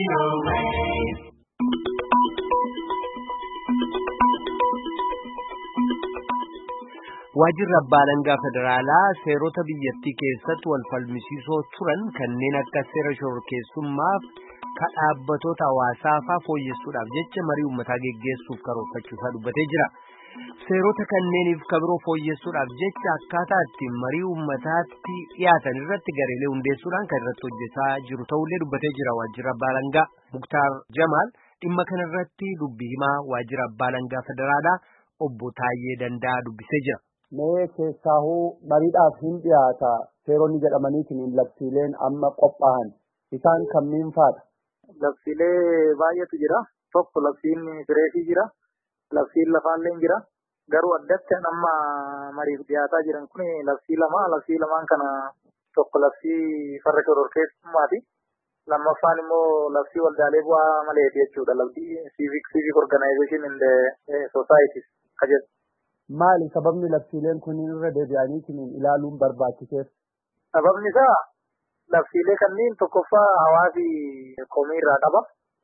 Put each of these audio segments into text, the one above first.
Waajjirri Abbaa Alangaa Federaalaa seerota biyyattii keessatti wal falmisiisoo turan kanneen akka seera shororkeessummaaf dhaabbattoota hawaasaa fooyyessuudhaaf jecha marii uummataa geggeessuuf karoorfachuusaa dubbatee jira. Seerota kanneeniif kabiroo fooyyessuudhaaf jecha akkaataa itti marii uummataatti dhiyaatan irratti gareelee hundeessuudhaan kan irratti hojjetaa jiru ta'ullee dubbatee jira. Waajjirri Abbaa Alangaa Muktaar Jamaal dhimma kana irratti dubbii himaa Waajjirri Abbaa Alangaa Federaalaa obbo Taayyee Danda'a dubbisee jira. Mee keessaahuu mariidhaaf hin dhiyaata seeronni jedhamaniitiin labsiileen amma qophaa'an isaan kamiin faadha? Labsiilee baay'eetu jira. Tokko labsiin fireeshii jira. Labsiin lafaallee jira. Garuu addatti amma mariif dhiyaataa jiran kun labsii lama. Labsii lamaan kana tokko labsii farra shororkeessummaati. Lammaffaan immoo labsii waldaalee bu'aa maleeti jechuudha. Labsii civic organization in the societies kajedhu. Maali sababni labsiileen kun irra deebi'aniitiin ilaaluun barbaachiseef? Sababni isaa labsiilee kanneen tokkoffaa hawaasi komii irraa qaba.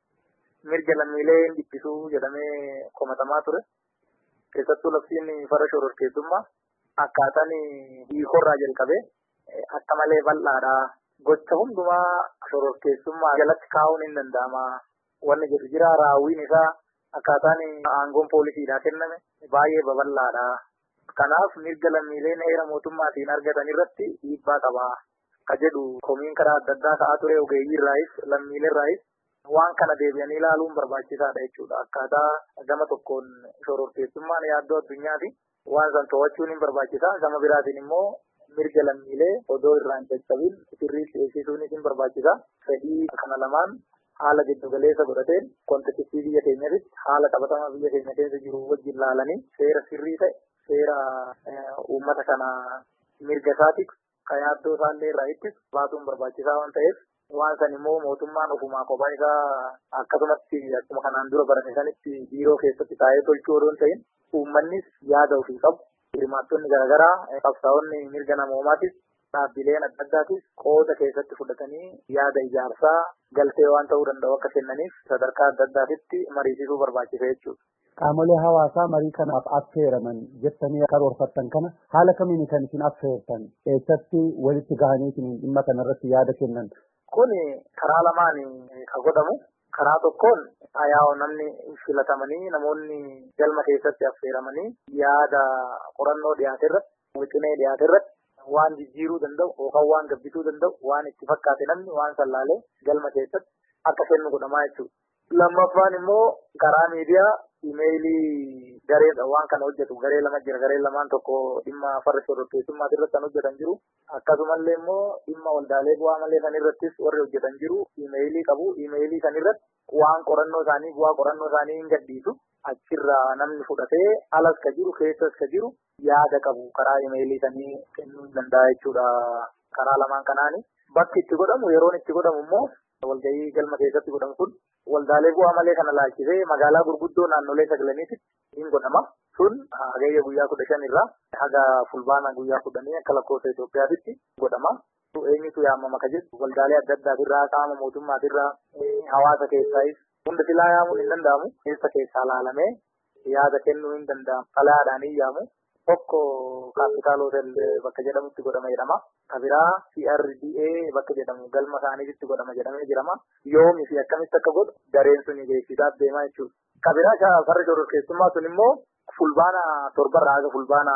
Mirga lammiilee dhibbisuu jedhamee komatamaa ture. Keessattuu labsiin farra shororkeessummaa akkaataan hiikorraa jalqabee akka malee bal'aadha. Gocha hundumaa shororkeessummaa jalatti kaa'uun hin danda'ama. Wanni jedhu jira raawwiin isaa akkaataan aangoon poolisiidhaa kenname baay'ee babal'aadha. Kanaaf mirga lammiileen heera mootummaatiin argatan irratti dhiibbaa qaba. Ka jedhu komiin karaa adda addaa ka'aa ture ogeeyyii irraayis lammiilee irraayis waan kana deebi'anii ilaaluun barbaachisaadha jechuudha. Akkaataa gama tokkoon shororkeessummaan yaaddoo addunyaati. Waan san to'achuun hin barbaachisa. Gama biraatiin immoo mirga lammiilee odoo irraan caccabin sirriitti eegsisuunis hin barbaachisa. Fedhii kana lamaan haala giddugaleessa godhateen kontekistii biyya keenyatti haala qabatamaa biyya keenya keessa jiru wajjin laalanii seera sirrii ta'e seera uummata kana mirga isaatiif kan yaaddoo isaallee irraa ittisu baasuun barbaachisaa waan ta'eef waan san immoo mootummaan ofumaa kophaa isaa akkasumatti akkuma kanaan dura barame sanitti biiroo keessatti taa'ee tolchuu odoo hin ta'in uummannis yaada ofii qabu. Hirmaattonni garaagaraa qabsaa'onni mirga namoomaatis dhaabbileen adda addaatis qooda keessatti fudhatanii yaada ijaarsaa galtee waan ta'uu danda'u akka kennaniif sadarkaa adda addaatitti mariisisuu barbaachisa jechuudha. Qaamolee hawaasaa marii kanaaf affeeraman jettanii karoorfattan kana haala kamiin kan isin affeertan eessatti walitti gahaniitiin dhimma kanarratti yaada kennan? Kun karaa lamaan kan godhamu. Karaa tokkoon ayaa'oo namni filatamanii namoonni galma keessatti affeeramanii yaada qorannoo dhiyaate irratti wixinee dhiyaate irratti waan jijjiiruu danda'u yookaan waan gabbisuu danda'u waan itti fakkaate namni waan sallaalee galma keessatti akka kennu godhamaa jechuudha. Lammaffaan immoo karaa miidiyaa imeeyilii gareedha waan kana hojjetu garee lama jira. Garee lamaan tokko dhimma farra shororkeessummaa irratti kan hojjetan jiru. Akkasumallee immoo dhimma waldaalee bu'aa malee san irrattis warri hojjetan jiru. Imeeyilii qabu. Imeeyilii san irratti waan qorannoo isaanii bu'aa qorannoo isaanii hin gadhiisu. Achirraa namni fudhatee alas ka jiru keessas ka jiru yaada qabu karaa imeeyilii sanii kennuu hin danda'a jechuudha. Karaa lamaan kanaani bakki itti godhamu yeroon itti godhamu immoo walgahii galma keessatti godhamu kun waldaalee bu'aa malee kana laalchisee magaalaa gurguddoo naannolee sagalaniitti hin godhama. Sun hagayya guyyaa 15 irraa haga fulbaana guyyaa 10 akka lakkoofsa Itoophiyaatti godhama. Eenyutu yaamama ka jedhu waldaalee adda addaatirraa qaama mootummaatirraa hawaasa keessaayis hunda silaa yaamuu hin danda'amu. Keessa keessaa laalamee yaada kennuu hin danda'amu. Xalayaadhaan hin yaamu. Tokko kaapitaal hotel bakka jedhamutti godhama jedhama. Kabiraa CRDA bakka jedhamu galma isaaniitti godhama jedhamee jirama. Yoomii fi akkamitti akka godhu dareen sun beeksisaaf deemaa jechuudha. Kabiraa farra shororkeessummaa sun immoo fulbaana 7 irraa haga fulbaana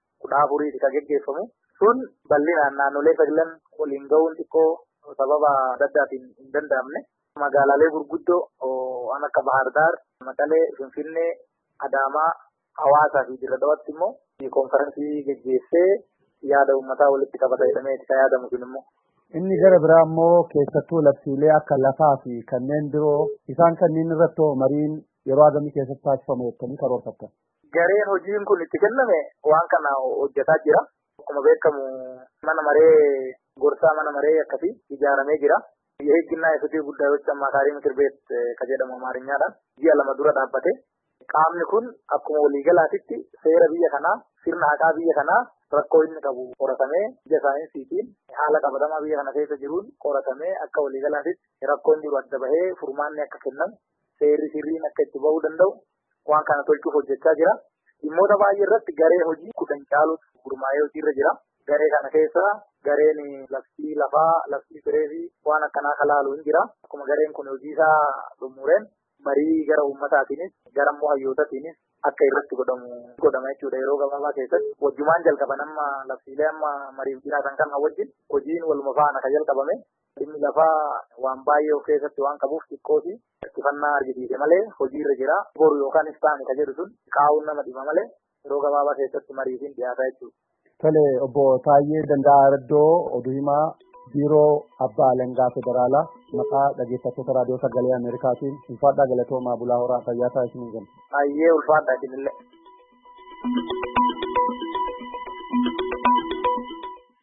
14 kan geggeeffamu. Sun bal'inaan naannolee sagalan waliin ga'uun xiqqoo sababa adda addaatiin hin danda'amne. Magaalaalee gurguddoo waan akka Bahar Daar, Maqalee, Finfinnee, Adaamaa, Hawaasaa fi Dirra Dhawaatti immoo konferansii geggeessee yaada uummataa walitti qabata jedhameeti kan yaadamu sun immoo. Inni gara biraa immoo keessattuu labsiilee akka lafaa fi kanneen biroo isaan kanneen irratti mariin yeroo hagamii keessatti taasifamu jettanii karoorfattan. Gareen hojiin kun itti kenname waan kana hojjetaa jira. Akkuma beekamu mana maree gorsaa mana maree akkasii ijaaramee jira. የህግና የፍትህ ጉዳዮች አማካሪ ምክር ቤት ከጀደሙ አማርኛadhaan ji'a 2 dura dhaabbate qaamni kun akkuma waliigalaatti seera biyya kanaa sirna haqaa biyya kanaa rakkoo inni qabu qoratamee ija saayinsiitiin haala qabatamaa biyya kana keessa jiruun qoratamee akka waliigalaatitti rakkoon jiru adda bahee furmaanni akka kennamu seerri sirriin akka itti bahuu danda'u waan kana tolchuuf hojjechaa jira. Dhimmoota baay'ee irratti garee hojii 10 caalutu gurmaa'ee hojiirra jira. Garee kana keessa gareen labsii lafaa, labsii biree fi waan akkanaa kalaalu hin jira. Akkuma gareen kun hojii isaa xumureen marii gara uummataatiinis gara immoo hayyootatiinis akka irratti godhama jechuudha. Yeroo gabaabaa keessatti wajjumaan jalqaban amma labsiilee amma mariif jiraatan kana wajjin hojiin waluma faana kan jalqabame dhimmi lafaa waan baay'ee of keessatti waan qabuuf xiqqooti xiyyeeffannaa argisiise malee hojiirra jira. Boru yookaan istaani kan jedhu sun qaawuun nama dhima malee yeroo gabaabaa keessatti mariifiin dhiyaata jechuudha. Tole obbo Taayyee Danda'aa Raddoo oduu himaa biiroo abbaa alangaa federaalaa maqaa dhaggeeffattoota raadiyoo sagalee Ameerikaatiin ulfaadhaa galatoomaa bulaa horaa fayyaa taasisuu kenna. Ayyee ulfaadhaa isinillee.